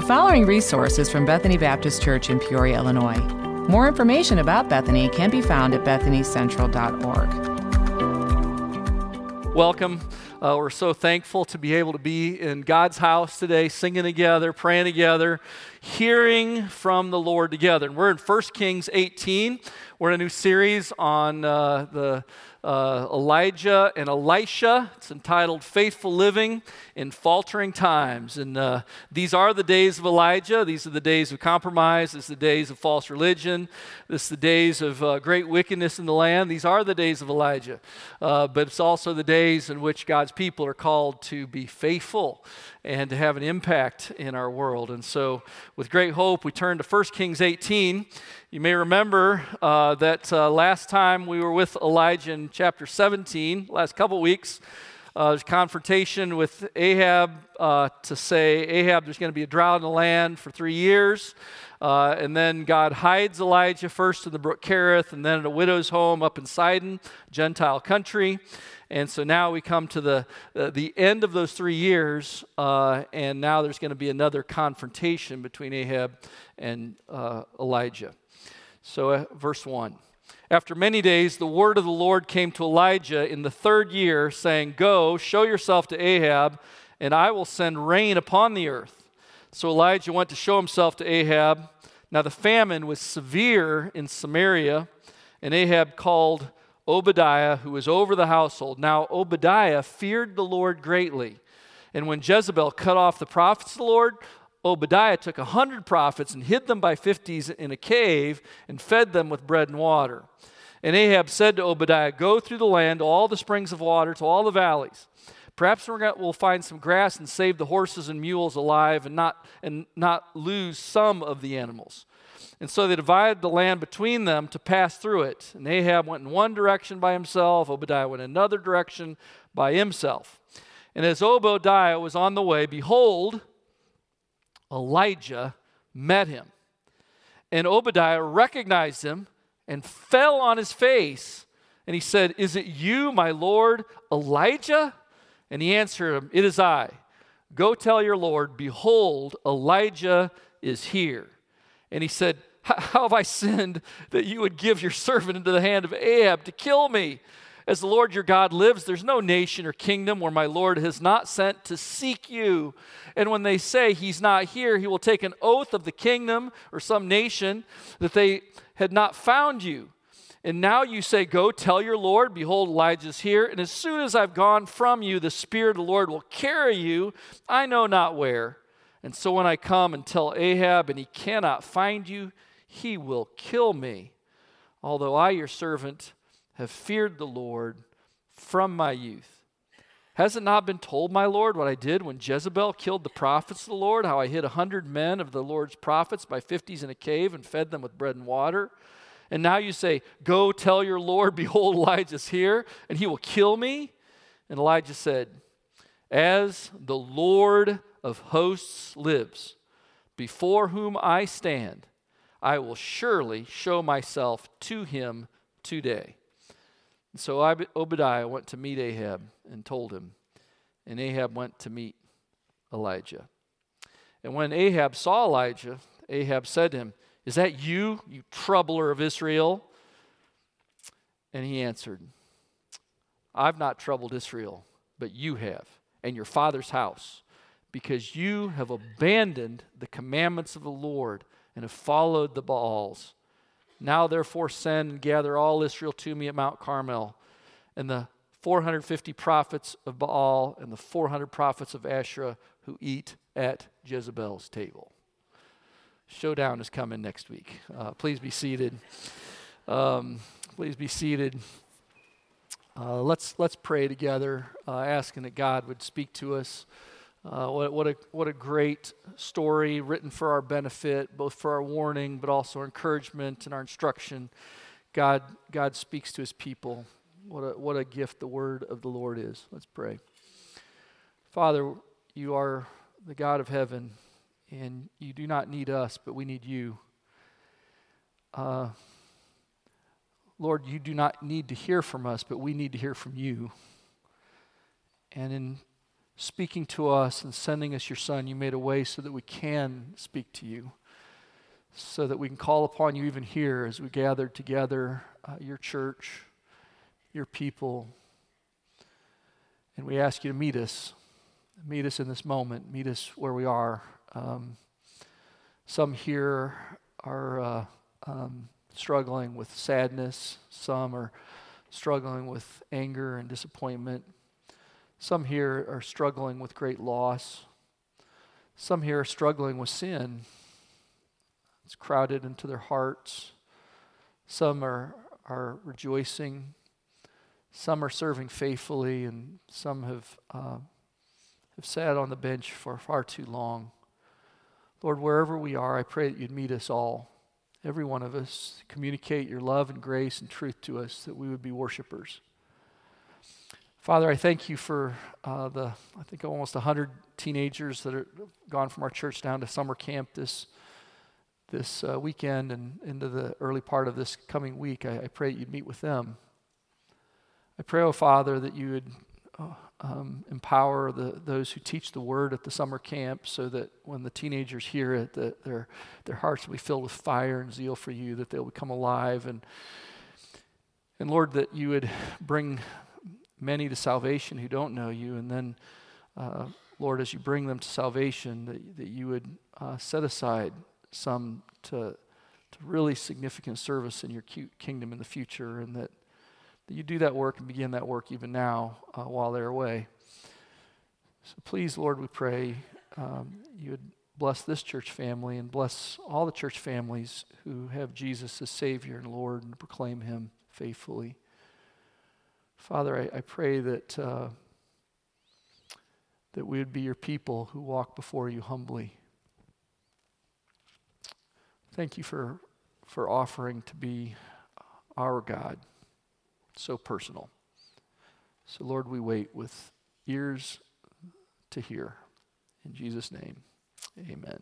following resource is from Bethany Baptist Church in Peoria, Illinois. More information about Bethany can be found at bethanycentral.org. Welcome. We're so thankful to be able to be in God's house today, singing together, praying together, hearing from the Lord together. And we're in 1 Kings 18. We're in a new series on Elijah and Elisha. It's entitled Faithful Living in Faltering Times. And these are the days of Elijah. These are the days of compromise. This is the days of false religion. This is the days of great wickedness in the land. These are the days of Elijah. But it's also the days in which God's people are called to be faithful and to have an impact in our world. And so with great hope, we turn to 1 Kings 18. You may remember that last time we were with Elijah in chapter 17, last couple weeks, there's confrontation with Ahab to say, Ahab, there's going to be a drought in the land for 3 years. And then God hides Elijah first in the brook Kerith and then in a widow's home up in Sidon, Gentile country. And so now we come to the end of those 3 years, and now there's going to be another confrontation between Ahab and Elijah. So verse 1. After many days, the word of the Lord came to Elijah in the 3rd year, saying, Go, show yourself to Ahab, and I will send rain upon the earth. So Elijah went to show himself to Ahab. Now the famine was severe in Samaria, and Ahab called Obadiah, who was over the household. Now Obadiah feared the Lord greatly. And when Jezebel cut off the prophets of the Lord, Obadiah took 100 prophets and hid them by 50s in a cave and fed them with bread and water. And Ahab said to Obadiah, Go through the land to all the springs of water, to all the valleys. Perhaps we'll find some grass and save the horses and mules alive and not lose some of the animals. And so they divided the land between them to pass through it. And Ahab went in one direction by himself, Obadiah went in another direction by himself. And as Obadiah was on the way, behold, Elijah met him. And Obadiah recognized him and fell on his face. And he said, Is it you, my lord, Elijah? And he answered him, It is I. Go tell your lord, behold, Elijah is here. And he said, How have I sinned that you would give your servant into the hand of Ahab to kill me? As the Lord your God lives, there's no nation or kingdom where my Lord has not sent to seek you. And when they say he's not here, he will take an oath of the kingdom or some nation that they had not found you. And now you say, Go tell your Lord, behold, Elijah's here. And as soon as I've gone from you, the Spirit of the Lord will carry you, I know not where. And so when I come and tell Ahab and he cannot find you, he will kill me. Although I, your servant, have feared the Lord from my youth. Has it not been told, my Lord, what I did when Jezebel killed the prophets of the Lord, how I hid 100 men of the Lord's prophets by 50s in a cave and fed them with bread and water? And now you say, Go tell your Lord, behold, Elijah's here, and he will kill me? And Elijah said, As the Lord of hosts lives, before whom I stand, I will surely show myself to him today. And so Obadiah went to meet Ahab and told him, and Ahab went to meet Elijah. And when Ahab saw Elijah, Ahab said to him, Is that you, you troubler of Israel? And he answered, I've not troubled Israel, but you have, and your father's house, because you have abandoned the commandments of the Lord and have followed the Baals. Now therefore send and gather all Israel to me at Mount Carmel, and the 450 prophets of Baal and the 400 prophets of Asherah who eat at Jezebel's table. Showdown is coming next week. Please be seated. Please be seated. Let's pray together, asking that God would speak to us. What a great story written for our benefit, both for our warning, but also our encouragement and our instruction. God speaks to his people. What a gift the word of the Lord is. Let's pray. Father, you are the God of heaven, and you do not need us, but we need you. Lord, you do not need to hear from us, but we need to hear from you. And in speaking to us and sending us your Son. You made a way so that we can speak to you, so that we can call upon you even here as we gather together, your church, your people. And we ask you to meet us in this moment, meet us where we are. Some here are struggling with sadness. Some are struggling with anger and disappointment. Some here are struggling with great loss. Some here are struggling with sin. It's crowded into their hearts. Some are rejoicing. Some are serving faithfully, and some have sat on the bench for far too long. Lord, wherever we are, I pray that you'd meet us all, every one of us. Communicate your love and grace and truth to us, that we would be worshipers. Father, I thank you for I think almost 100 teenagers that are gone from our church down to summer camp this weekend and into the early part of this coming week. I pray that you'd meet with them. I pray, oh Father, that you would empower those who teach the word at the summer camp, so that when the teenagers hear it, that their hearts will be filled with fire and zeal for you, that they'll become alive. And Lord, that you would bring many to salvation who don't know you. And then, Lord, as you bring them to salvation, that you would set aside some to really significant service in your kingdom in the future, and that you do that work and begin that work even now while they're away. So please, Lord, we pray you would bless this church family and bless all the church families who have Jesus as Savior and Lord and proclaim him faithfully. Father, I pray that we would be your people who walk before you humbly. Thank you for offering to be our God. So personal. So Lord, we wait with ears to hear. In Jesus' name, amen.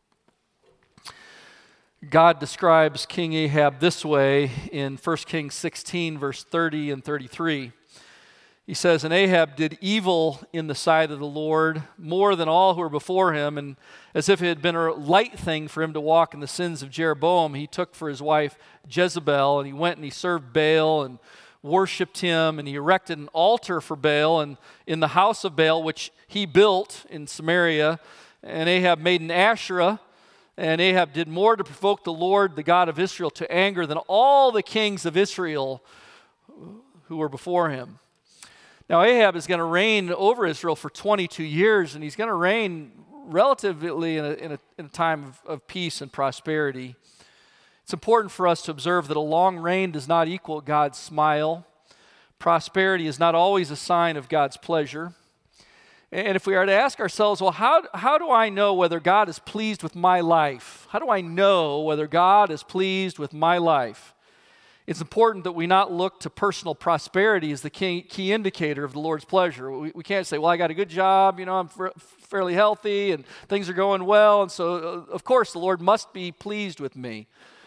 God describes King Ahab this way in 1 Kings 16, verse 30 and 33. He says, "And Ahab did evil in the sight of the Lord more than all who were before him, and as if it had been a light thing for him to walk in the sins of Jeroboam, he took for his wife Jezebel, and he went and he served Baal and worshipped him, and he erected an altar for Baal and in the house of Baal, which he built in Samaria. And Ahab made an Asherah, and Ahab did more to provoke the Lord, the God of Israel, to anger than all the kings of Israel who were before him." Now Ahab is going to reign over Israel for 22 years, and he's going to reign relatively in a time of peace and prosperity. It's important for us to observe that a long reign does not equal God's smile. Prosperity is not always a sign of God's pleasure. And if we are to ask ourselves, well, how do I know whether God is pleased with my life? How do I know whether God is pleased with my life? It's important that we not look to personal prosperity as the key indicator of the Lord's pleasure. We can't say, well, I got a good job, I'm fairly healthy and things are going well, and so of course the Lord must be pleased with me.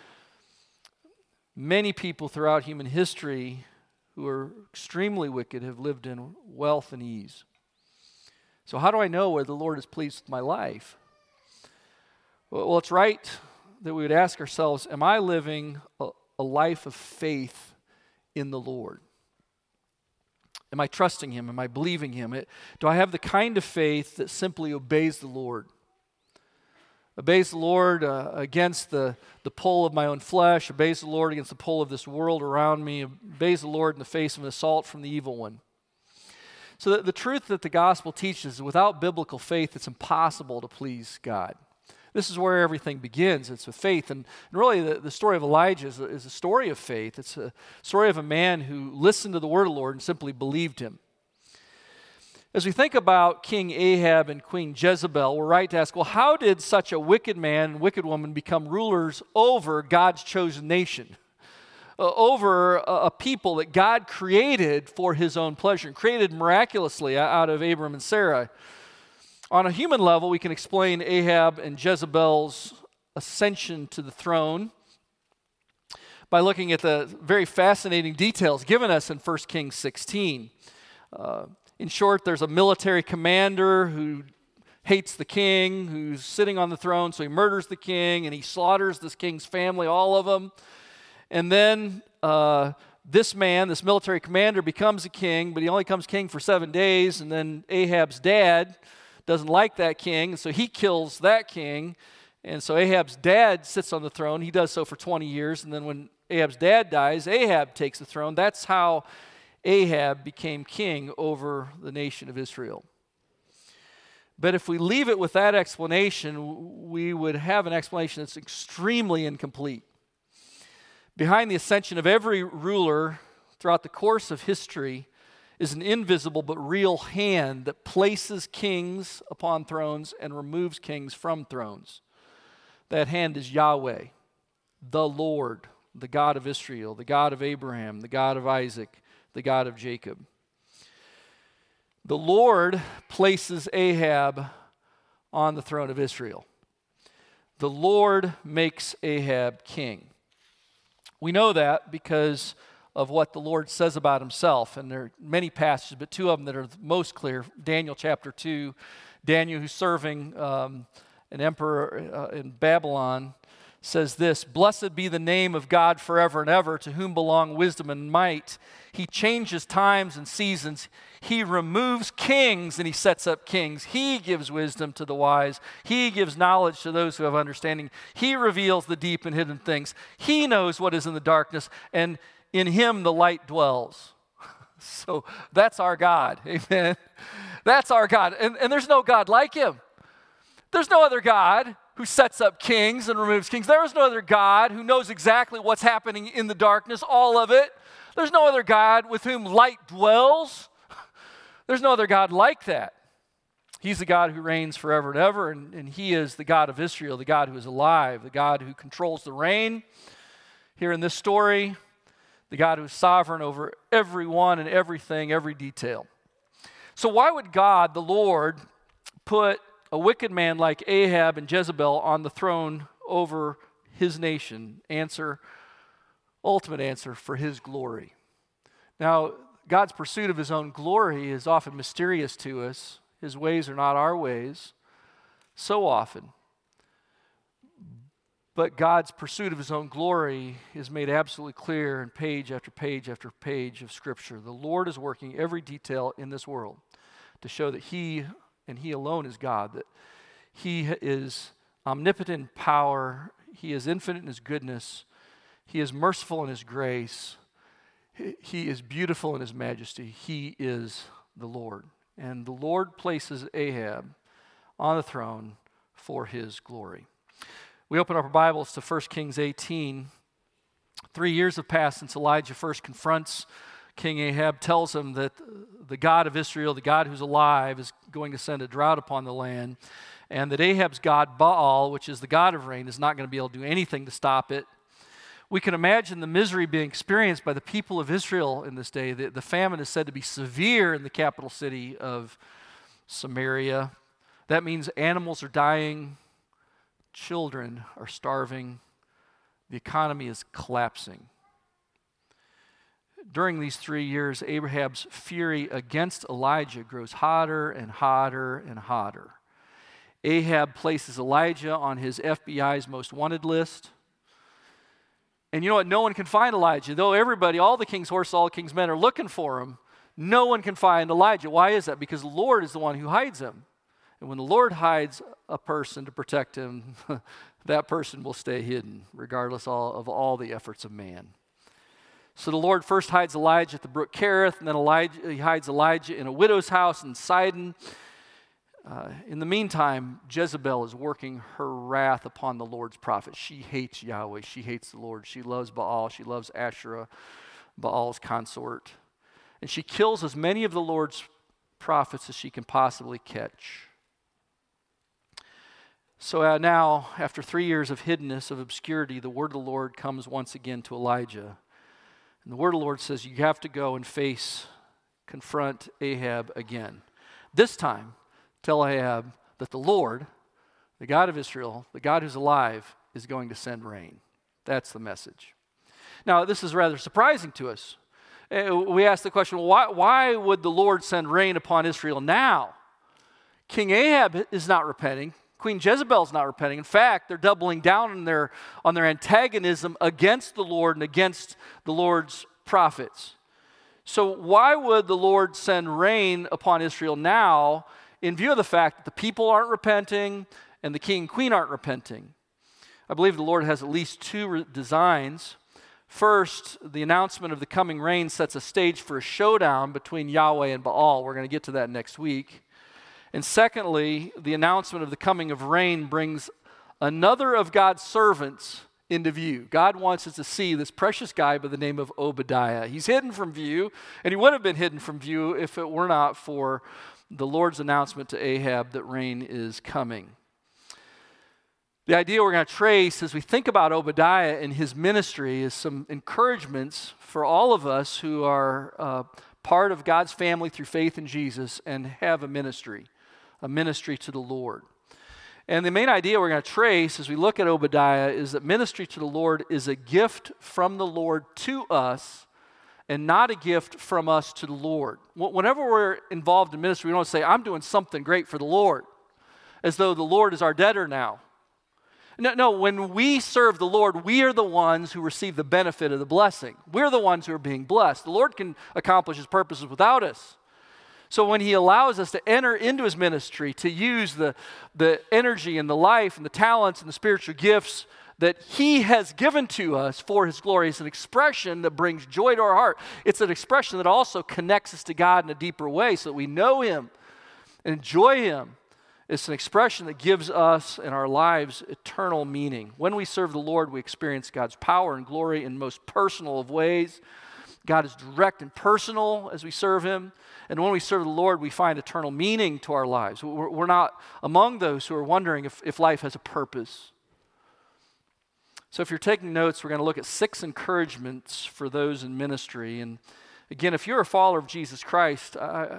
Many people throughout human history who are extremely wicked have lived in wealth and ease. So how do I know whether the Lord is pleased with my life? Well, it's right that we would ask ourselves, am I living a life of faith in the Lord? Am I trusting him? Am I believing him? Do I have the kind of faith that simply obeys the Lord? Obeys the Lord against the pull of my own flesh, obeys the Lord against the pull of this world around me, obeys the Lord in the face of an assault from the evil one. So the truth that the gospel teaches is without biblical faith, it's impossible to please God. This is where everything begins. It's with faith. And really, the story of Elijah is a story of faith. It's a story of a man who listened to the word of the Lord and simply believed him. As we think about King Ahab and Queen Jezebel, we're right to ask, well, how did such a wicked man and wicked woman become rulers over God's chosen nation? Over a people that God created for his own pleasure, and created miraculously out of Abram and Sarai. On a human level, we can explain Ahab and Jezebel's ascension to the throne by looking at the very fascinating details given us in 1 Kings 16. In short, there's a military commander who hates the king, who's sitting on the throne, so he murders the king, and he slaughters this king's family, all of them. And then this man, this military commander, becomes a king, but he only becomes king for 7 days, and then Ahab's dad doesn't like that king, so he kills that king. And so Ahab's dad sits on the throne. He does so for 20 years, and then when Ahab's dad dies, Ahab takes the throne. That's how Ahab became king over the nation of Israel. But if we leave it with that explanation, we would have an explanation that's extremely incomplete. Behind the ascension of every ruler throughout the course of history is an invisible but real hand that places kings upon thrones and removes kings from thrones. That hand is Yahweh, the Lord, the God of Israel, the God of Abraham, the God of Isaac, the God of Jacob. The Lord places Ahab on the throne of Israel. The Lord makes Ahab king. We know that because of what the Lord says about himself. And there are many passages, but two of them that are most clear. Daniel chapter 2, Daniel, who's serving an emperor in Babylon, says this: "Blessed be the name of God forever and ever, to whom belong wisdom and might. He changes times and seasons. He removes kings and he sets up kings. He gives wisdom to the wise. He gives knowledge to those who have understanding. He reveals the deep and hidden things. He knows what is in the darkness, and in him the light dwells." So that's our God. Amen. That's our God. And there's no God like him. There's no other God who sets up kings and removes kings. There is no other God who knows exactly what's happening in the darkness, all of it. There's no other God with whom light dwells. There's no other God like that. He's the God who reigns forever and ever, and he is the God of Israel, the God who is alive, the God who controls the rain. Here in this story, the God who is sovereign over everyone and everything, every detail. So why would God, the Lord, put a wicked man like Ahab and Jezebel on the throne over his nation? Ultimate answer, for his glory. Now, God's pursuit of his own glory is often mysterious to us. His ways are not our ways, so often. But God's pursuit of his own glory is made absolutely clear in page after page after page of Scripture. The Lord is working every detail in this world to show that he and he alone is God, that he is omnipotent in power, he is infinite in his goodness, he is merciful in his grace, he is beautiful in his majesty. He is the Lord. And the Lord places Ahab on the throne for his glory. We open up our Bibles to 1 Kings 18. 3 years have passed since Elijah first confronts King Ahab, tells him that the God of Israel, the God who's alive, is going to send a drought upon the land, and that Ahab's god Baal, which is the god of rain, is not going to be able to do anything to stop it. We can imagine the misery being experienced by the people of Israel in this day. The famine is said to be severe in the capital city of Samaria. That means animals are dying, children are starving, the economy is collapsing. During these 3 years, Ahab's fury against Elijah grows hotter and hotter and hotter. Ahab places Elijah on his FBI's most wanted list. And you know what? No one can find Elijah. Though everybody, all the king's horses, all the king's men are looking for him, no one can find Elijah. Why is that? Because the Lord is the one who hides him. And when the Lord hides a person to protect him, that person will stay hidden, regardless of all the efforts of man. So the Lord first hides Elijah at the brook Kerith, and then he hides Elijah in a widow's house in Sidon. In the meantime, Jezebel is working her wrath upon the Lord's prophet. She hates Yahweh. She hates the Lord. She loves Baal. She loves Asherah, Baal's consort. And she kills as many of the Lord's prophets as she can possibly catch. So now, after 3 years of hiddenness, of obscurity, the word of the Lord comes once again to Elijah. And the word of the Lord says, you have to go and confront Ahab again. This time, tell Ahab that the Lord, the God of Israel, the God who's alive, is going to send rain. That's the message. Now, this is rather surprising to us. We ask the question, why would the Lord send rain upon Israel now? King Ahab is not repenting. Queen Jezebel is not repenting. In fact, they're doubling down on their antagonism against the Lord and against the Lord's prophets. So why would the Lord send rain upon Israel now in view of the fact that the people aren't repenting and the king and queen aren't repenting? I believe the Lord has at least two designs. First, the announcement of the coming rain sets a stage for a showdown between Yahweh and Baal. We're going to get to that next week. And secondly, the announcement of the coming of rain brings another of God's servants into view. God wants us to see this precious guy by the name of Obadiah. He's hidden from view, and he would have been hidden from view if it were not for the Lord's announcement to Ahab that rain is coming. The idea we're going to trace as we think about Obadiah and his ministry is some encouragements for all of us who are part of God's family through faith in Jesus and have a ministry to the Lord. And the main idea we're going to trace as we look at Obadiah is that ministry to the Lord is a gift from the Lord to us and not a gift from us to the Lord. Whenever we're involved in ministry, we don't say, I'm doing something great for the Lord, as though the Lord is our debtor now. No, when we serve the Lord, we are the ones who receive the benefit of the blessing. We're the ones who are being blessed. The Lord can accomplish his purposes without us. So when he allows us to enter into his ministry, to use the energy and the life and the talents and the spiritual gifts that he has given to us for his glory, it's an expression that brings joy to our heart. It's an expression that also connects us to God in a deeper way so that we know him and enjoy him. It's an expression that gives us and our lives eternal meaning. When we serve the Lord, we experience God's power and glory in most personal of ways. God is direct and personal as we serve him. And when we serve the Lord, we find eternal meaning to our lives. We're not among those who are wondering if life has a purpose. So if you're taking notes, we're going to look at 6 encouragements for those in ministry. And again, if you're a follower of Jesus Christ,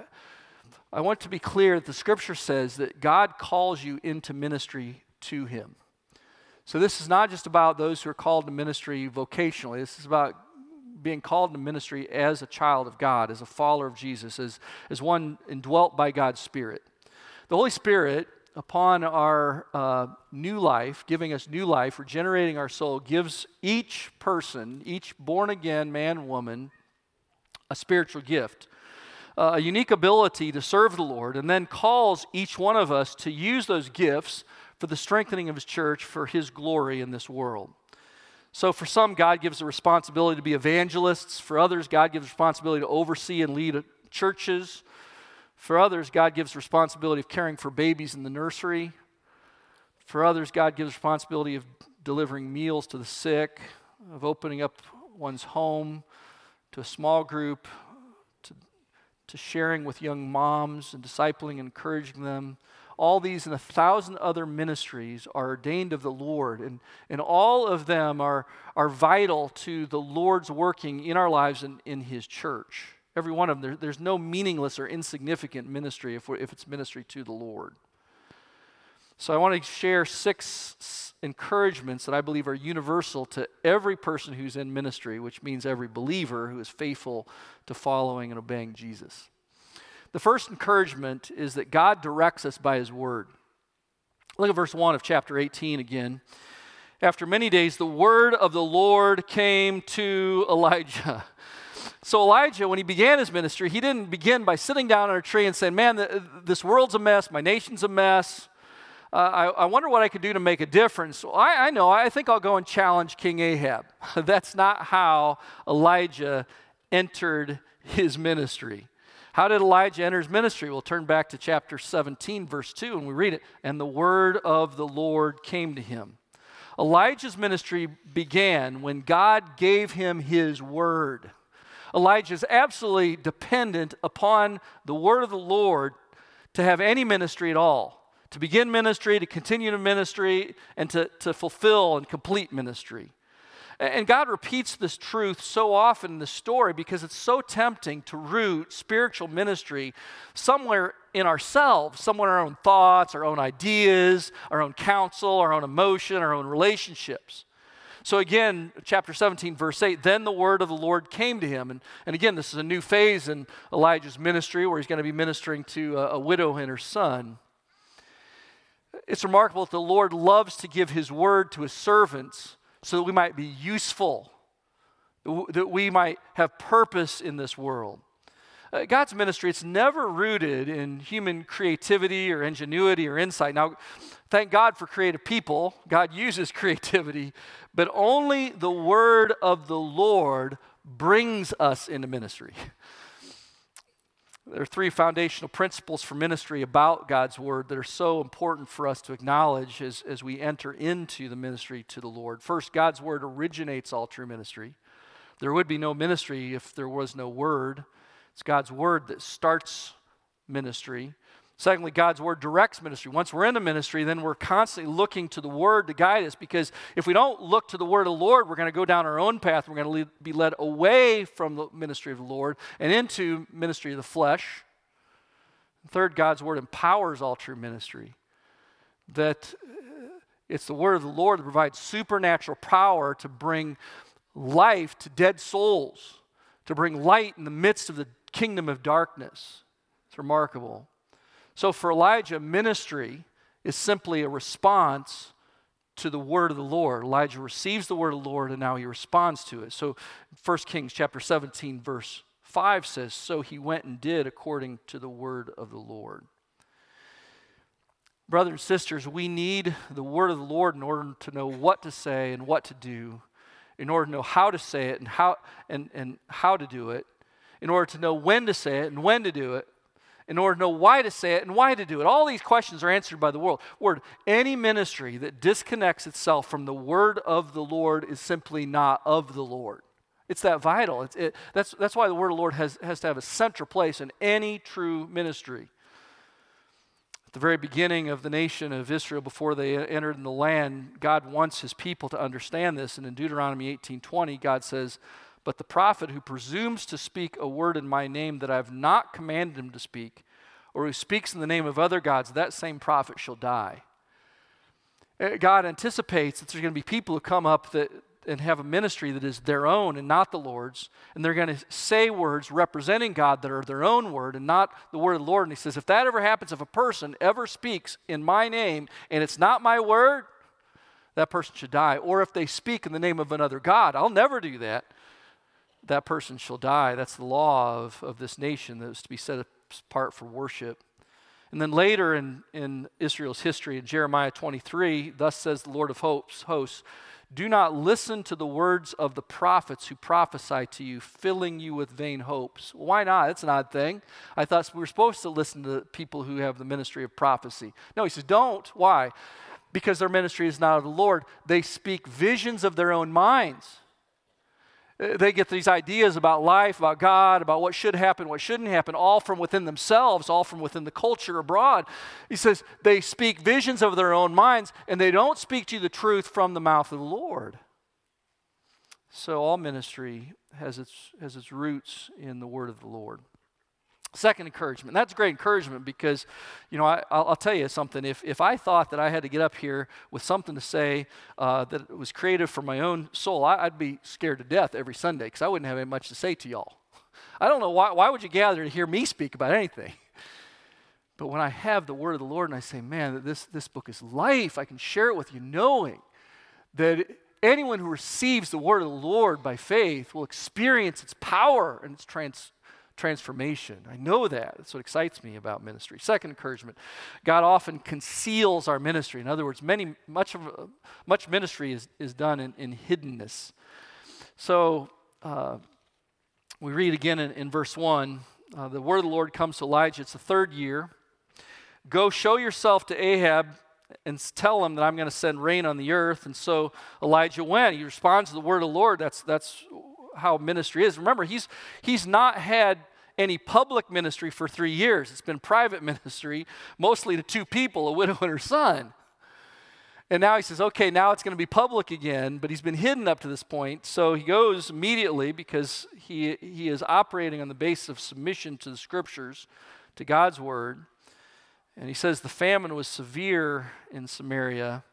I want to be clear that the Scripture says that God calls you into ministry to him. So this is not just about those who are called to ministry vocationally. This is about being called to ministry as a child of God, as a follower of Jesus, as one indwelt by God's Spirit. The Holy Spirit, upon our new life, giving us new life, regenerating our soul, gives each person, each born-again man and woman, a spiritual gift, a unique ability to serve the Lord, and then calls each one of us to use those gifts for the strengthening of his church for his glory in this world. So for some, God gives the responsibility to be evangelists. For others, God gives responsibility to oversee and lead churches. For others, God gives responsibility of caring for babies in the nursery. For others, God gives responsibility of delivering meals to the sick, of opening up one's home to a small group, to sharing with young moms and discipling and encouraging them. All these and 1,000 other ministries are ordained of the Lord, and all of them are vital to the Lord's working in our lives and in his church. Every one of them. There's no meaningless or insignificant ministry if it's ministry to the Lord. So I want to share 6 encouragements that I believe are universal to every person who's in ministry, which means every believer who is faithful to following and obeying Jesus. The first encouragement is that God directs us by his word. Look at verse 1 of chapter 18 again. After many days, the word of the Lord came to Elijah. So Elijah, when he began his ministry, he didn't begin by sitting down on a tree and saying, man, this world's a mess, my nation's a mess. I wonder what I could do to make a difference. Well, I know, I think I'll go and challenge King Ahab. That's not how Elijah entered his ministry. How did Elijah enter his ministry? We'll turn back to chapter 17, verse 2, and we read it. And the word of the Lord came to him. Elijah's ministry began when God gave him his word. Elijah is absolutely dependent upon the word of the Lord to have any ministry at all, to begin ministry, to continue to ministry, and to fulfill and complete ministry. And God repeats this truth so often in the story because it's so tempting to root spiritual ministry somewhere in ourselves, somewhere in our own thoughts, our own ideas, our own counsel, our own emotion, our own relationships. So again, chapter 17, verse 8, then the word of the Lord came to him. And again, this is a new phase in Elijah's ministry where he's going to be ministering to a widow and her son. It's remarkable that the Lord loves to give his word to his servants so that we might be useful, that we might have purpose in this world. God's ministry, it's never rooted in human creativity or ingenuity or insight. Now, thank God for creative people. God uses creativity, but only the word of the Lord brings us into ministry. There are three foundational principles for ministry about God's word that are so important for us to acknowledge as we enter into the ministry to the Lord. First, God's word originates all true ministry. There would be no ministry if there was no word. It's God's word that starts ministry. Secondly, God's word directs ministry. Once we're in the ministry, then we're constantly looking to the word to guide us, because if we don't look to the word of the Lord, we're going to go down our own path. We're going to be led away from the ministry of the Lord and into ministry of the flesh. Third, God's word empowers all true ministry. That it's the word of the Lord that provides supernatural power to bring life to dead souls, to bring light in the midst of the kingdom of darkness. It's remarkable. So for Elijah, ministry is simply a response to the word of the Lord. Elijah receives the word of the Lord, and now he responds to it. So 1 Kings chapter 17, verse 5 says, so he went and did according to the word of the Lord. Brothers and sisters, we need the word of the Lord in order to know what to say and what to do, in order to know how to say it and how to do it, in order to know when to say it and when to do it, in order to know why to say it and why to do it. All these questions are answered by the word. Any ministry that disconnects itself from the word of the Lord is simply not of the Lord. It's that vital. That's why the word of the Lord has to have a central place in any true ministry. At the very beginning of the nation of Israel, before they entered in the land, God wants his people to understand this. And in Deuteronomy 18:20, God says, but the prophet who presumes to speak a word in my name that I have not commanded him to speak, or who speaks in the name of other gods, that same prophet shall die. God anticipates that there's going to be people who come up and have a ministry that is their own and not the Lord's, and they're going to say words representing God that are their own word and not the word of the Lord. And he says, if that ever happens, if a person ever speaks in my name and it's not my word, that person should die. Or if they speak in the name of another God, I'll never do that. That person shall die. That's the law of this nation that is to be set apart for worship. And then later in Israel's history, in Jeremiah 23, thus says the Lord of hosts, do not listen to the words of the prophets who prophesy to you, filling you with vain hopes. Well, why not? That's an odd thing. I thought we were supposed to listen to people who have the ministry of prophecy. No, he says, don't. Why? Because their ministry is not of the Lord. They speak visions of their own minds. They get these ideas about life, about God, about what should happen, what shouldn't happen, all from within themselves, all from within the culture abroad. He says they speak visions of their own minds, and they don't speak to you the truth from the mouth of the Lord. So all ministry has its roots in the word of the Lord. Second encouragement. That's great encouragement because, I'll tell you something. If I thought that I had to get up here with something to say that was creative for my own soul, I'd be scared to death every Sunday because I wouldn't have much to say to y'all. I don't know why would you gather to hear me speak about anything? But when I have the word of the Lord and I say, man, this book is life, I can share it with you knowing that anyone who receives the word of the Lord by faith will experience its power and its transformation. I know that. That's what excites me about ministry. Second encouragement, God often conceals our ministry. In other words, much ministry is done in hiddenness. So we read again in verse 1, the word of the Lord comes to Elijah. It's the third year. Go show yourself to Ahab and tell him that I'm going to send rain on the earth. And so Elijah went. He responds to the word of the Lord. That's how ministry is. Remember, he's not had any public ministry for 3 years. It's been private ministry, mostly to two people, a widow and her son. And now he says, okay, now it's going to be public again, but he's been hidden up to this point. So he goes immediately because he is operating on the basis of submission to the scriptures, to God's word. And he says the famine was severe in Samaria.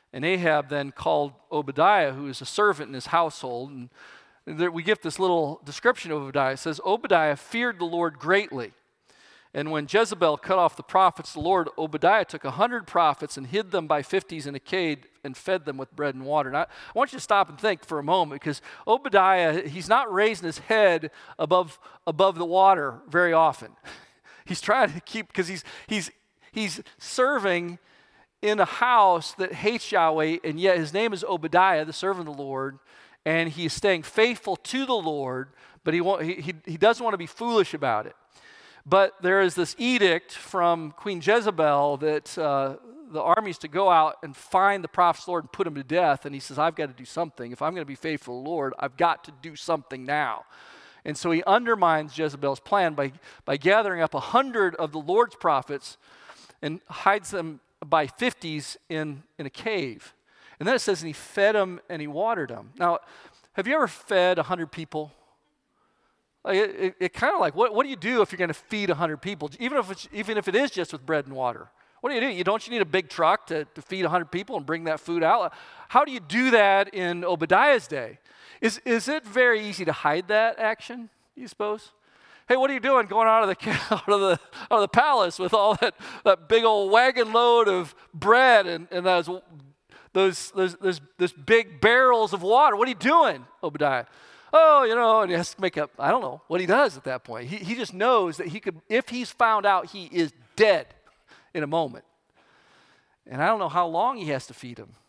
And Ahab then called Obadiah, who is a servant in his household. And there we get this little description of Obadiah. It says, Obadiah feared the Lord greatly. And when Jezebel cut off the prophets, the Lord, Obadiah took 100 prophets and hid them by 50s in a cave and fed them with bread and water. Now, I want you to stop and think for a moment, because Obadiah, he's not raising his head above the water very often. He's trying to keep, because he's serving in a house that hates Yahweh, and yet his name is Obadiah, the servant of the Lord, and he is staying faithful to the Lord, but he doesn't want to be foolish about it. But there is this edict from Queen Jezebel that the armies to go out and find the prophets of the Lord and put them to death. And he says, I've got to do something. If I'm going to be faithful to the Lord, I've got to do something now. And so he undermines Jezebel's plan by gathering up 100 of the Lord's prophets and hides them by 50s in a cave. And then it says, and he fed them and he watered them. Now, have you ever fed 100 people? Like it kind of like, what do you do if you're going to feed 100 people, even if it is just with bread and water? What do? You need a big truck to feed 100 people and bring that food out? How do you do that in Obadiah's day? Is it very easy to hide that action, you suppose? Hey, what are you doing going out of the palace with all that big old wagon load of bread and those big barrels of water? What are you doing, Obadiah? Oh, and he has to make up, I don't know what he does at that point. He just knows that he could, if he's found out, he is dead in a moment. And I don't know how long he has to feed him.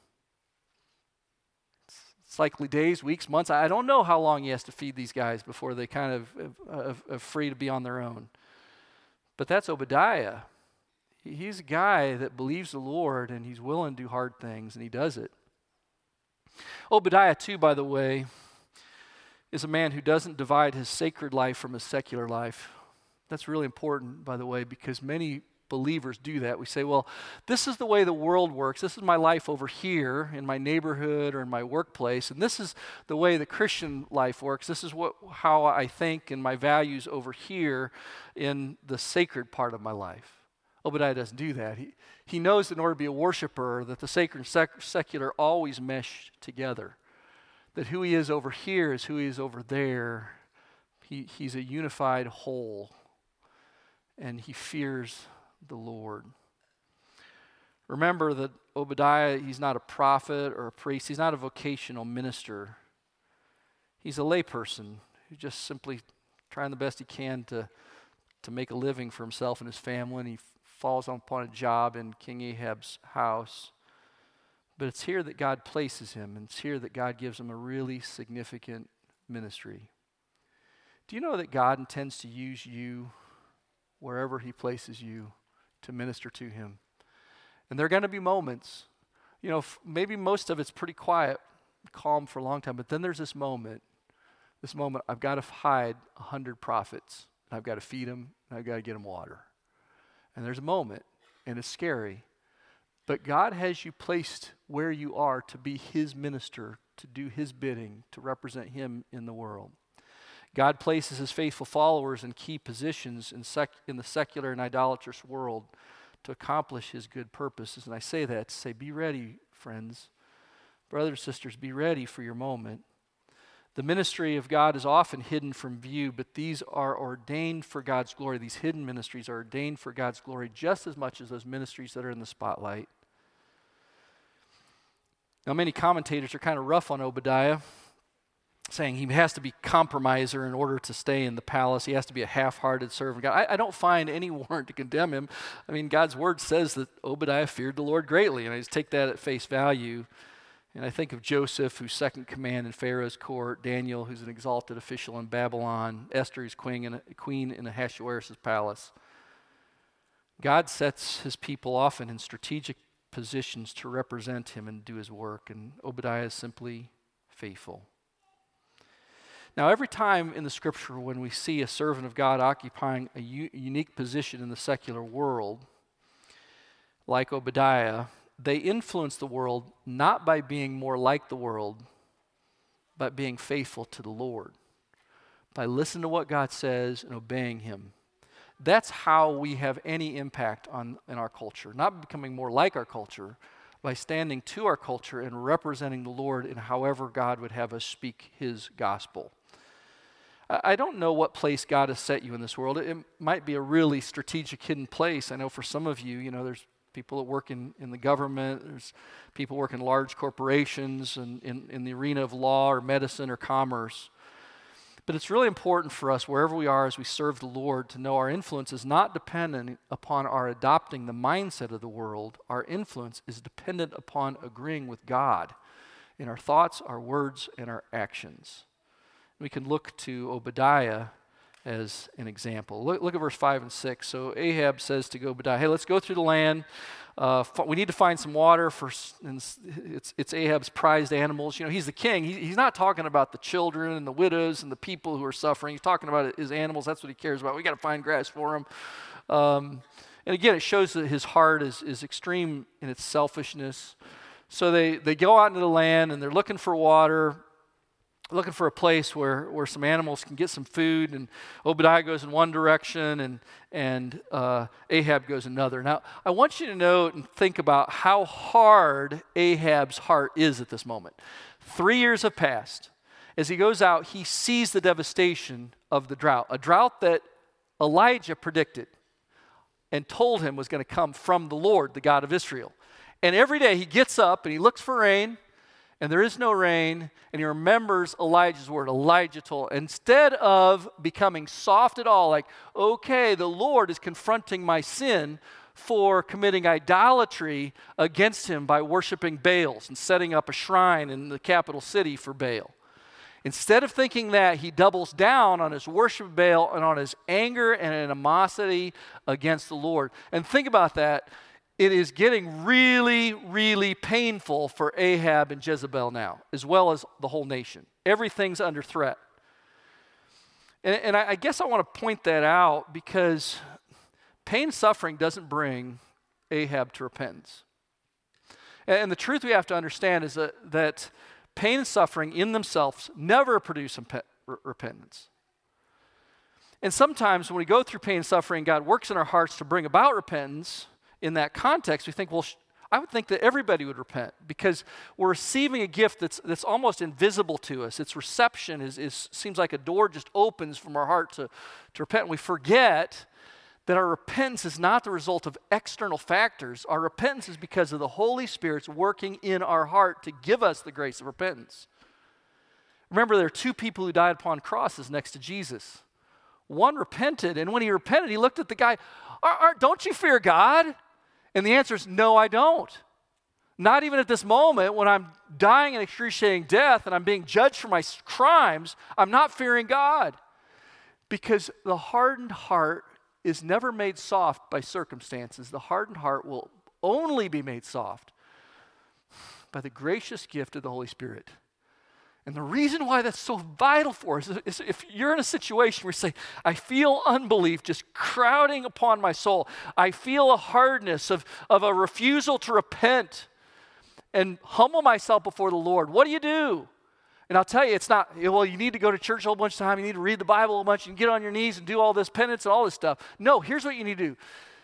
It's likely days, weeks, months. I don't know how long he has to feed these guys before they kind of are free to be on their own. But that's Obadiah. He's a guy that believes the Lord, and he's willing to do hard things, and he does it. Obadiah, too, by the way, is a man who doesn't divide his sacred life from his secular life. That's really important, by the way, because many believers do that. We say, well, this is the way the world works. This is my life over here in my neighborhood or in my workplace, and this is the way the Christian life works. This is how I think and my values over here in the sacred part of my life. Obadiah doesn't do that. He knows in order to be a worshiper that the sacred and secular always mesh together. That who he is over here is who he is over there. He's a unified whole, and he fears the Lord. Remember that Obadiah, he's not a prophet or a priest. He's not a vocational minister. He's a layperson who's just simply trying the best he can to make a living for himself and his family, and he falls upon a job in King Ahab's house. But it's here that God places him, and it's here that God gives him a really significant ministry. Do you know that God intends to use you wherever he places you to minister to him? And there are going to be moments, maybe most of it's pretty quiet, calm for a long time, but then there's this moment, I've got to hide 100 prophets, and I've got to feed them, and I've got to get them water. And there's a moment, and it's scary. But God has you placed where you are to be his minister, to do his bidding, to represent him in the world. God places his faithful followers in key positions in the secular and idolatrous world to accomplish his good purposes. And I say that to say, be ready, friends. Brothers and sisters, be ready for your moment. The ministry of God is often hidden from view, but these are ordained for God's glory. These hidden ministries are ordained for God's glory just as much as those ministries that are in the spotlight. Now, many commentators are kind of rough on Obadiah, saying he has to be compromiser in order to stay in the palace. He has to be a half-hearted servant of God. I don't find any warrant to condemn him. I mean, God's word says that Obadiah feared the Lord greatly, and I just take that at face value. And I think of Joseph, who's second command in Pharaoh's court, Daniel, who's an exalted official in Babylon, Esther, who's queen in Ahasuerus' palace. God sets his people often in strategic positions to represent him and do his work, and Obadiah is simply faithful. Now, every time in the scripture when we see a servant of God occupying a unique position in the secular world, like Obadiah, they influence the world not by being more like the world, but being faithful to the Lord, by listening to what God says and obeying him. That's how we have any impact in our culture. Not becoming more like our culture, by standing to our culture and representing the Lord in however God would have us speak his gospel. I don't know what place God has set you in this world. It might be a really strategic hidden place. I know for some of you, there's people that work in the government, there's people work in large corporations and in the arena of law or medicine or commerce. But it's really important for us, wherever we are as we serve the Lord, to know our influence is not dependent upon our adopting the mindset of the world. Our influence is dependent upon agreeing with God in our thoughts, our words, and our actions. We can look to Obadiah as an example. Look at verse 5 and 6. So Ahab says to Obadiah, hey, let's go through the land. We need to find some water it's Ahab's prized animals. He's the king. He's not talking about the children and the widows and the people who are suffering. He's talking about his animals. That's what he cares about. We got to find grass for them. And again, it shows that his heart is extreme in its selfishness. So they go out into the land and they're looking for water, looking for a place where some animals can get some food, and Obadiah goes in one direction and Ahab goes another. Now, I want you to know and think about how hard Ahab's heart is at this moment. 3 years have passed. As he goes out, he sees the devastation of the drought, a drought that Elijah predicted and told him was going to come from the Lord, the God of Israel. And every day he gets up and he looks for rain, and there is no rain, and he remembers Elijah's word. Elijah told, instead of becoming soft at all, like, okay, the Lord is confronting my sin for committing idolatry against him by worshiping Baals and setting up a shrine in the capital city for Baal. Instead of thinking that, he doubles down on his worship of Baal and on his anger and animosity against the Lord. And think about that. It is getting really, really painful for Ahab and Jezebel now, as well as the whole nation. Everything's under threat. And I guess I want to point that out because pain and suffering doesn't bring Ahab to repentance. And the truth we have to understand is that pain and suffering in themselves never produce repentance. And sometimes when we go through pain and suffering, God works in our hearts to bring about repentance. In that context, we think, well, I would think that everybody would repent because we're receiving a gift that's almost invisible to us. Its reception seems like a door just opens from our heart to repent. And we forget that our repentance is not the result of external factors. Our repentance is because of the Holy Spirit's working in our heart to give us the grace of repentance. Remember, there are two people who died upon crosses next to Jesus. One repented, and when he repented, he looked at the guy, don't you fear God? And the answer is, no, I don't. Not even at this moment when I'm dying an excruciating death and I'm being judged for my crimes, I'm not fearing God. Because the hardened heart is never made soft by circumstances. The hardened heart will only be made soft by the gracious gift of the Holy Spirit. And the reason why that's so vital for us is if you're in a situation where you say, I feel unbelief just crowding upon my soul. I feel a hardness of a refusal to repent and humble myself before the Lord. What do? And I'll tell you, it's not, well, you need to go to church a whole bunch of time. You need to read the Bible a bunch and get on your knees and do all this penance and all this stuff. No, here's what you need to do.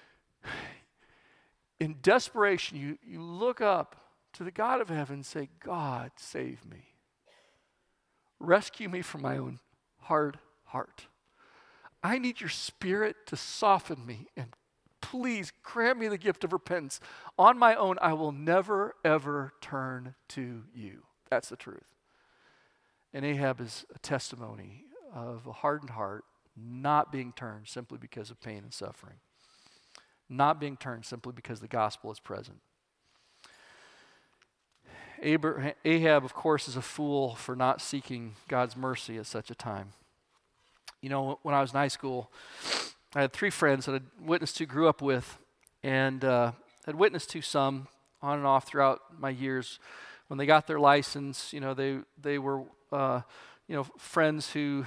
In desperation, you look up to the God of heaven and say, God, save me. Rescue me from my own hard heart. I need your Spirit to soften me, and please grant me the gift of repentance. On my own, I will never, ever turn to you. That's the truth. And Ahab is a testimony of a hardened heart not being turned simply because of pain and suffering. Not being turned simply because the gospel is present. Ahab, of course, is a fool for not seeking God's mercy at such a time. When I was in high school, I had 3 friends that I witnessed to, grew up with, and had witnessed to some on and off throughout my years. When they got their license, they were, friends who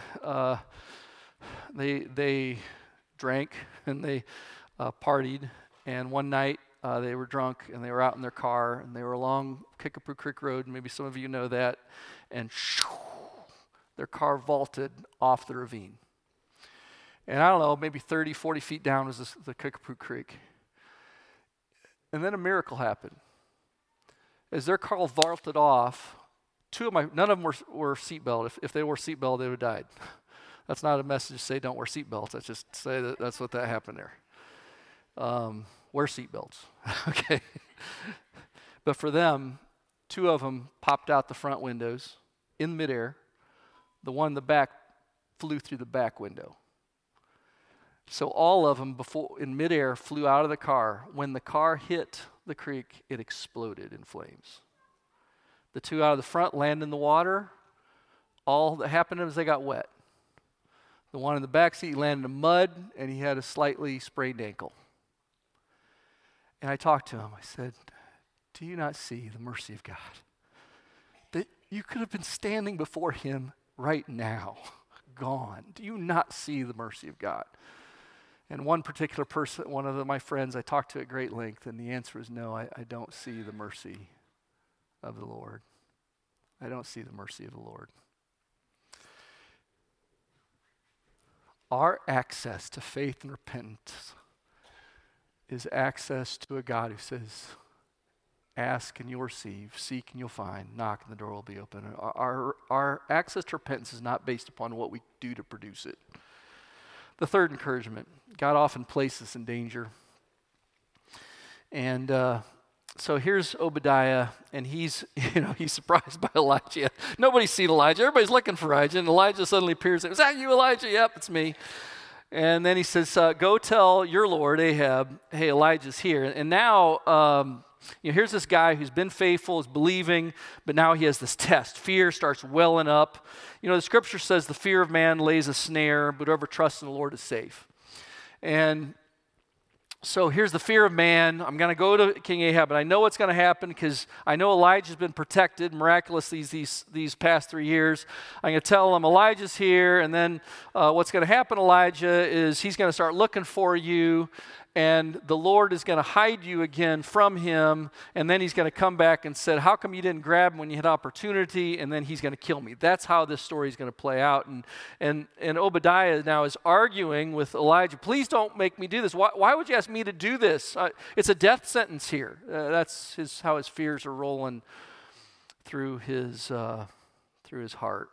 they drank and they partied, and one night, they were drunk, and they were out in their car, and they were along Kickapoo Creek Road, and maybe some of you know that, and their car vaulted off the ravine. And I don't know, maybe 30, 40 feet down was the Kickapoo Creek. And then a miracle happened. as their car vaulted off, none of them were seatbelt. If they wore seatbelt, they would have died. That's not a message to say don't wear seatbelts. That's just to say that's what that happened there. Wear seatbelts, okay? But for them, 2 of them popped out the front windows in midair. The one in the back flew through the back window. So all of them in midair flew out of the car. When the car hit the creek, it exploded in flames. The 2 out of the front landed in the water. All that happened is they got wet. The one in the back seat landed in mud, and he had a slightly sprained ankle. And I talked to him. I said, do you not see the mercy of God? That you could have been standing before him right now, gone. Do you not see the mercy of God? And one particular person, one of my friends, I talked to at great length, and the answer is no, I don't see the mercy of the Lord. I don't see the mercy of the Lord. Our access to faith and repentance is access to a God who says, ask and you'll receive, seek and you'll find, knock and the door will be open. Our access to repentance is not based upon what we do to produce it. The third encouragement, God often places us in danger. And so here's Obadiah, and he's surprised by Elijah. Nobody's seen Elijah. Everybody's looking for Elijah, and Elijah suddenly appears. Is that you, Elijah? Yep, it's me. And then he says, go tell your Lord, Ahab, hey, Elijah's here. And now, here's this guy who's been faithful, is believing, but now he has this test. Fear starts welling up. The scripture says the fear of man lays a snare, but whoever trusts in the Lord is safe. And so here's the fear of man. I'm going to go to King Ahab, and I know what's going to happen because I know Elijah's been protected miraculously these past 3 years. I'm going to tell him Elijah's here, and then what's going to happen, Elijah, is he's going to start looking for you, and the Lord is going to hide you again from him, and then he's going to come back and say, how come you didn't grab him when you had opportunity? And then he's going to kill me. That's how this story is going to play out. And Obadiah now is arguing with Elijah, please don't make me do this. Why would you ask me to do this? It's a death sentence here. That's how his fears are rolling through his heart.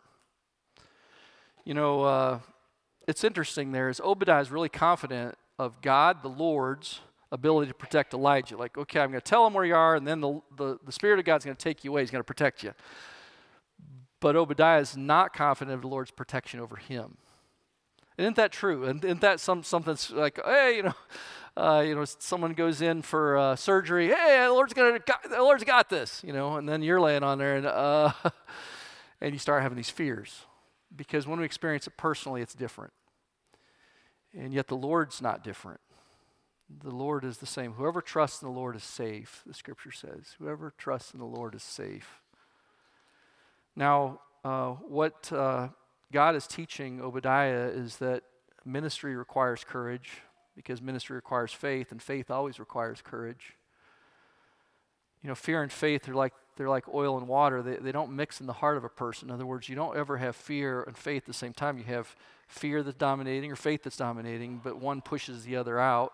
It's interesting there is Obadiah is really confident of God, the Lord's ability to protect Elijah. Like, okay, I'm going to tell him where you are, and then the Spirit of God's going to take you away. He's going to protect you. But Obadiah is not confident of the Lord's protection over him. Isn't that true? And isn't that something like, hey, someone goes in for surgery. Hey, the Lord's got this, and then you're laying on there, and you start having these fears. Because when we experience it personally, it's different. And yet the Lord's not different. The Lord is the same. Whoever trusts in the Lord is safe, the scripture says. Whoever trusts in the Lord is safe. Now, what God is teaching Obadiah is that ministry requires courage, because ministry requires faith, and faith always requires courage. Fear and faith are like oil and water. They don't mix in the heart of a person. In other words, you don't ever have fear and faith at the same time. You have fear that's dominating or faith that's dominating, but one pushes the other out.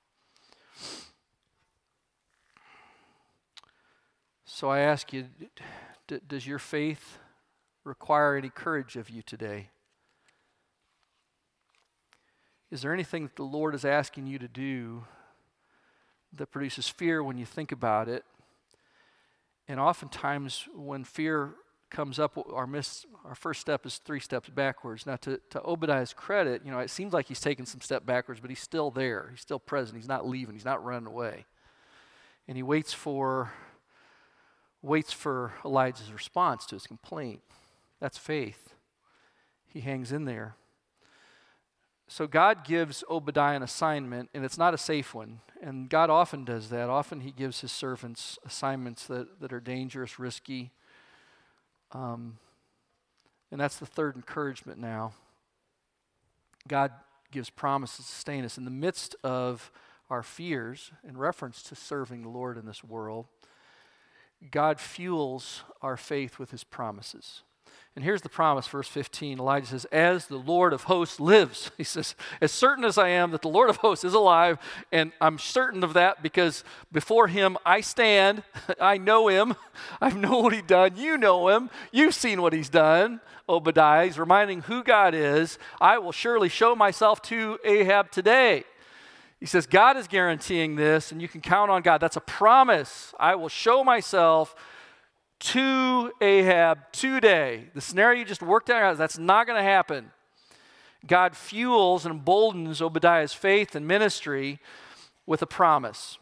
So I ask you, does your faith require any courage of you today? Is there anything that the Lord is asking you to do that produces fear when you think about it? And oftentimes when fear comes up, our first step is 3 steps backwards. Now to Obadiah's credit, it seems like he's taken some step backwards, but he's still there. He's still present. He's not leaving. He's not running away. And he waits for Elijah's response to his complaint. That's faith. He hangs in there. So God gives Obadiah an assignment, and it's not a safe one. And God often does that. Often he gives his servants assignments that are dangerous, risky. And that's the third encouragement now. God gives promises to sustain us in the midst of our fears in reference to serving the Lord in this world. God fuels our faith with his promises. And here's the promise, verse 15. Elijah says, as the Lord of hosts lives. He says, as certain as I am that the Lord of hosts is alive, and I'm certain of that because before him I stand. I know him. I know what he's done. You know him. You've seen what he's done. Obadiah is reminding who God is. I will surely show myself to Ahab today. He says, God is guaranteeing this, and you can count on God. That's a promise. I will show myself to Ahab today. The scenario you just worked out, that's not going to happen. God fuels and emboldens Obadiah's faith and ministry with a promise.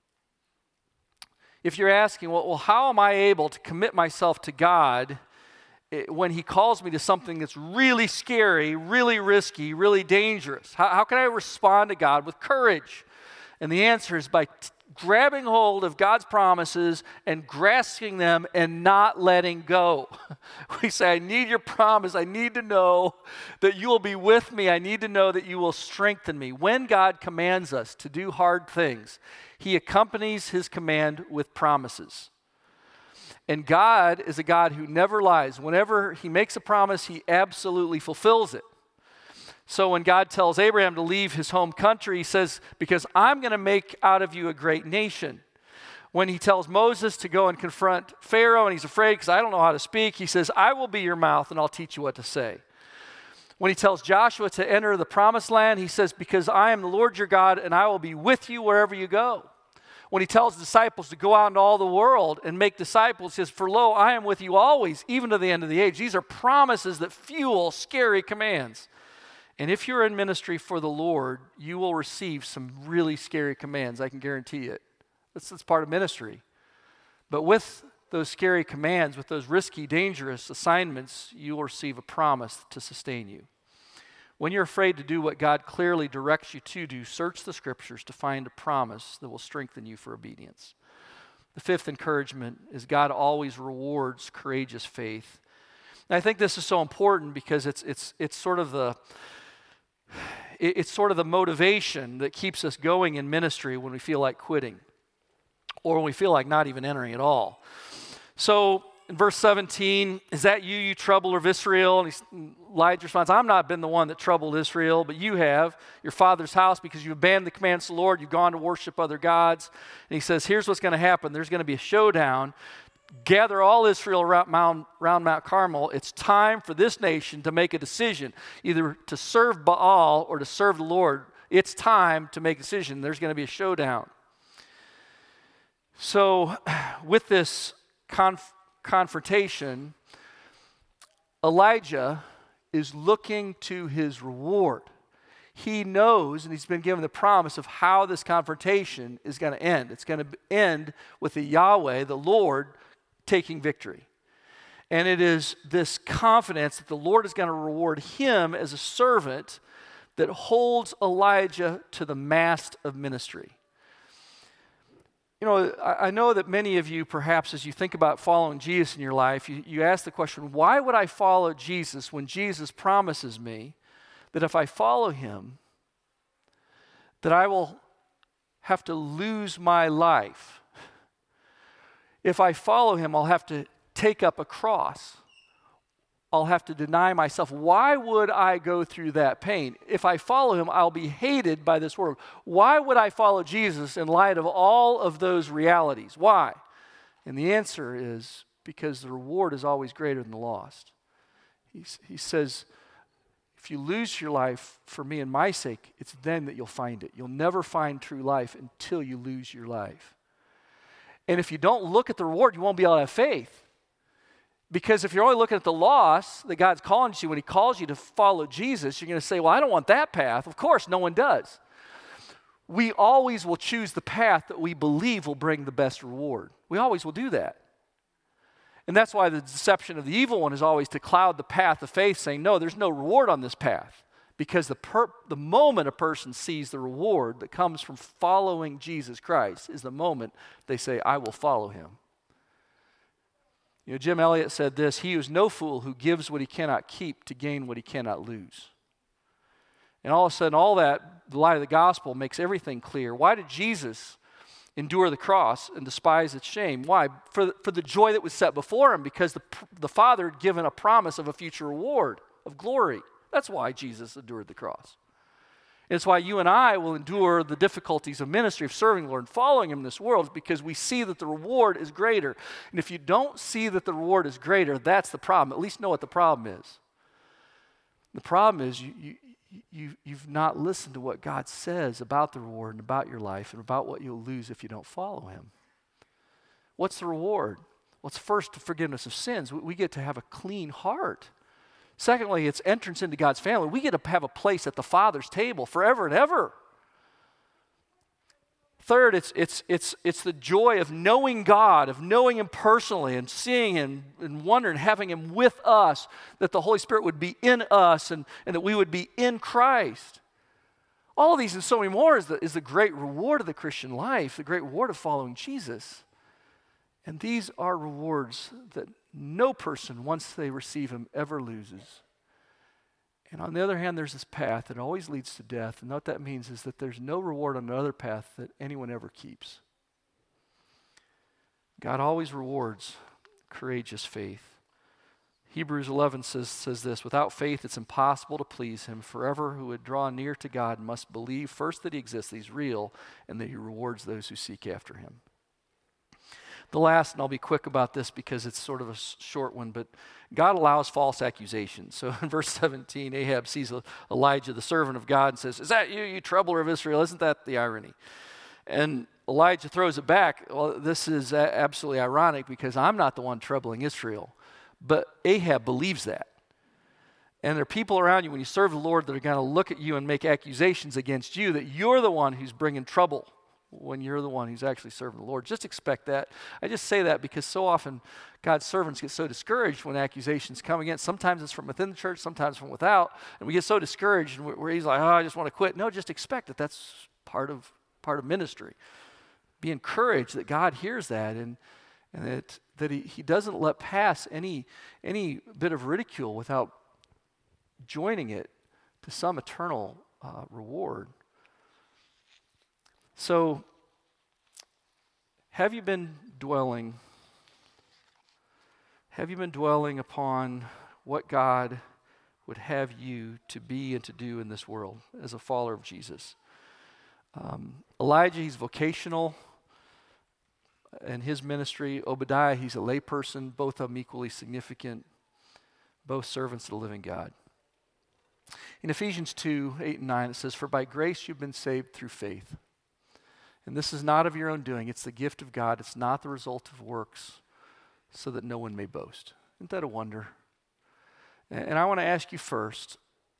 If you're asking, well, how am I able to commit myself to God when he calls me to something that's really scary, really risky, really dangerous? How can I respond to God with courage? And the answer is by grabbing hold of God's promises and grasping them and not letting go. We say, I need your promise. I need to know that you will be with me. I need to know that you will strengthen me. When God commands us to do hard things, he accompanies his command with promises. And God is a God who never lies. Whenever he makes a promise, he absolutely fulfills it. So when God tells Abraham to leave his home country, he says, because I'm going to make out of you a great nation. When he tells Moses to go and confront Pharaoh, and he's afraid because I don't know how to speak, he says, I will be your mouth and I'll teach you what to say. When he tells Joshua to enter the promised land, he says, because I am the Lord your God and I will be with you wherever you go. When he tells the disciples to go out into all the world and make disciples, he says, for lo, I am with you always, even to the end of the age. These are promises that fuel scary commands. And if you're in ministry for the Lord, you will receive some really scary commands. I can guarantee it. That's part of ministry. But with those scary commands, with those risky, dangerous assignments, you will receive a promise to sustain you. When you're afraid to do what God clearly directs you to do, search the scriptures to find a promise that will strengthen you for obedience. The fifth encouragement is God always rewards courageous faith. And I think this is so important because it's sort of the motivation that keeps us going in ministry when we feel like quitting or when we feel like not even entering at all. So in verse 17, is that you troubler of Israel? And Elijah responds, I've not been the one that troubled Israel, but you have, your father's house, because you've abandoned the commands of the Lord, you've gone to worship other gods. And he says, here's what's going to happen. There's going to be a showdown. Gather all Israel around Mount Carmel. It's time for this nation to make a decision, either to serve Baal or to serve the Lord. It's time to make a decision. There's going to be a showdown. So with this confrontation, Elijah is looking to his reward. He knows, and he's been given the promise of how this confrontation is going to end. It's going to end with the Yahweh, the Lord, taking victory. And it is this confidence that the Lord is going to reward him as a servant that holds Elijah to the mast of ministry. You know, I know that many of you, perhaps as you think about following Jesus in your life, you ask the question, why would I follow Jesus when Jesus promises me that if I follow him, that I will have to lose my life? If I follow him, I'll have to take up a cross. I'll have to deny myself. Why would I go through that pain? If I follow him, I'll be hated by this world. Why would I follow Jesus in light of all of those realities? Why? And the answer is because the reward is always greater than the loss. He says, if you lose your life for me and my sake, it's then that you'll find it. You'll never find true life until you lose your life. And if you don't look at the reward, you won't be able to have faith. Because if you're only looking at the loss that God's calling you, when he calls you to follow Jesus, you're going to say, well, I don't want that path. Of course, no one does. We always will choose the path that we believe will bring the best reward. We always will do that. And that's why the deception of the evil one is always to cloud the path of faith, saying, no, there's no reward on this path. Because the moment a person sees the reward that comes from following Jesus Christ is the moment they say, I will follow him. You know, Jim Elliot said this, he is no fool who gives what he cannot keep to gain what he cannot lose. And all of a sudden, all that, the light of the gospel makes everything clear. Why did Jesus endure the cross and despise its shame. Why? For the joy that was set before him, because the Father had given a promise of a future reward, of glory. That's why Jesus endured the cross. It's why you and I will endure the difficulties of ministry, of serving the Lord, and following him in this world, because we see that the reward is greater. And if you don't see that the reward is greater, that's the problem. At least know what the problem is. The problem is you've not listened to what God says about the reward and about your life and about what you'll lose if you don't follow him. What's the reward? Well, it's first the forgiveness of sins. We get to have a clean heart. Secondly, it's entrance into God's family. We get to have a place at the Father's table forever and ever. Third, it's the joy of knowing God, of knowing him personally and seeing him and wondering, having him with us, that the Holy Spirit would be in us and that we would be in Christ. All of these and so many more is the great reward of the Christian life, the great reward of following Jesus. And these are rewards that no person, once they receive him, ever loses. And on the other hand, there's this path that always leads to death. And what that means is that there's no reward on another path that anyone ever keeps. God always rewards courageous faith. Hebrews 11 says this, without faith it's impossible to please him. Forever who would draw near to God must believe first that he exists, that he's real, and that he rewards those who seek after him. The last, and I'll be quick about this because it's sort of a short one, but God allows false accusations. So in verse 17, Ahab sees Elijah, the servant of God, and says, "Is that you troubler of Israel?" Isn't that the irony? And Elijah throws it back. Well, this is absolutely ironic because I'm not the one troubling Israel. But Ahab believes that. And there are people around you when you serve the Lord that are going to look at you and make accusations against you that you're the one who's bringing trouble when you're the one who's actually serving the Lord. Just expect that. I just say that because so often God's servants get so discouraged when accusations come against. Sometimes it's from within the church, sometimes from without, and we get so discouraged where he's like, "Oh, I just want to quit." No, just expect that that's part of ministry. Be encouraged that God hears that and that he doesn't let pass any bit of ridicule without joining it to some eternal reward. So, have you been dwelling upon what God would have you to be and to do in this world as a follower of Jesus? Elijah, he's vocational in his ministry. Obadiah, he's a layperson, both of them equally significant, both servants of the living God. In Ephesians 2, 8 and 9, it says, "For by grace you've been saved through faith. And this is not of your own doing, it's the gift of God. It's not the result of works, so that no one may boast." Isn't that a wonder? And I want to ask you first,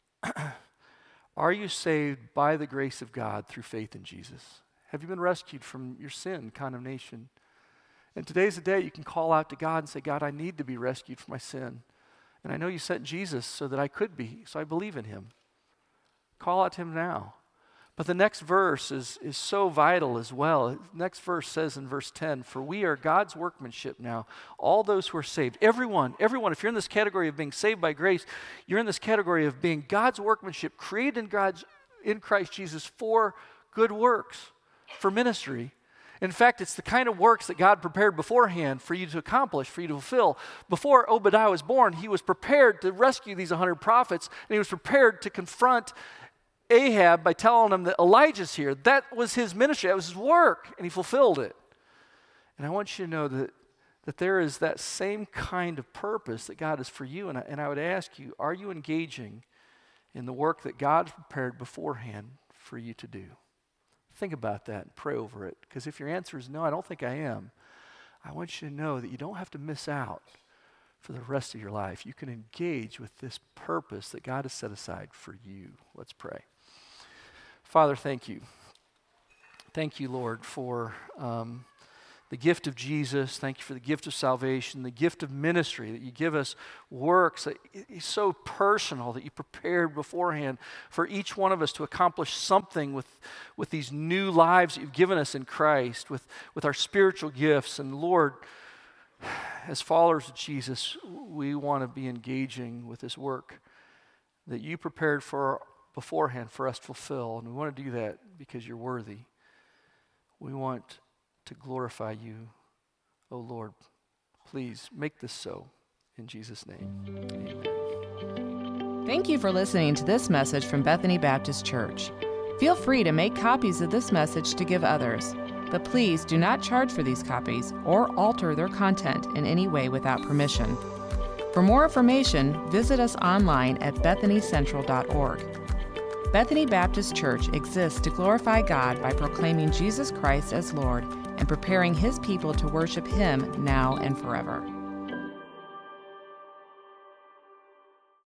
are you saved by the grace of God through faith in Jesus? Have you been rescued from your sin, condemnation? And today's the day you can call out to God and say, "God, I need to be rescued from my sin. And I know you sent Jesus so that I could be, so I believe in him." Call out to him now. But the next verse is so vital as well. The next verse says in verse 10, "For we are God's workmanship now, all those who are saved." Everyone, if you're in this category of being saved by grace, you're in this category of being God's workmanship, created in Christ Jesus for good works, for ministry. In fact, it's the kind of works that God prepared beforehand for you to accomplish, for you to fulfill. Before Obadiah was born, he was prepared to rescue these 100 prophets, and he was prepared to confront Ahab by telling him that Elijah's here. That was his ministry. That was his work, and he fulfilled it. And I want you to know that there is that same kind of purpose that God has for you. And I would ask you, are you engaging in the work that God's prepared beforehand for you to do? Think about that and pray over it. Because if your answer is no, I don't think I am, I want you to know that you don't have to miss out for the rest of your life. You can engage with this purpose that God has set aside for you. Let's pray. Father, thank you. Thank you, Lord, for the gift of Jesus. Thank you for the gift of salvation, the gift of ministry, that you give us works that is so personal, that you prepared beforehand for each one of us to accomplish something with these new lives that you've given us in Christ, with our spiritual gifts. And Lord, as followers of Jesus, we want to be engaging with this work that you prepared for beforehand for us to fulfill. And we want to do that because you're worthy. We want to glorify you, O Lord. Please make this so. In Jesus' name, amen. Thank you for listening to this message from Bethany Baptist Church. Feel free to make copies of this message to give others, but please do not charge for these copies or alter their content in any way without permission. For more information, visit us online at bethanycentral.org. Bethany Baptist Church exists to glorify God by proclaiming Jesus Christ as Lord and preparing His people to worship Him now and forever.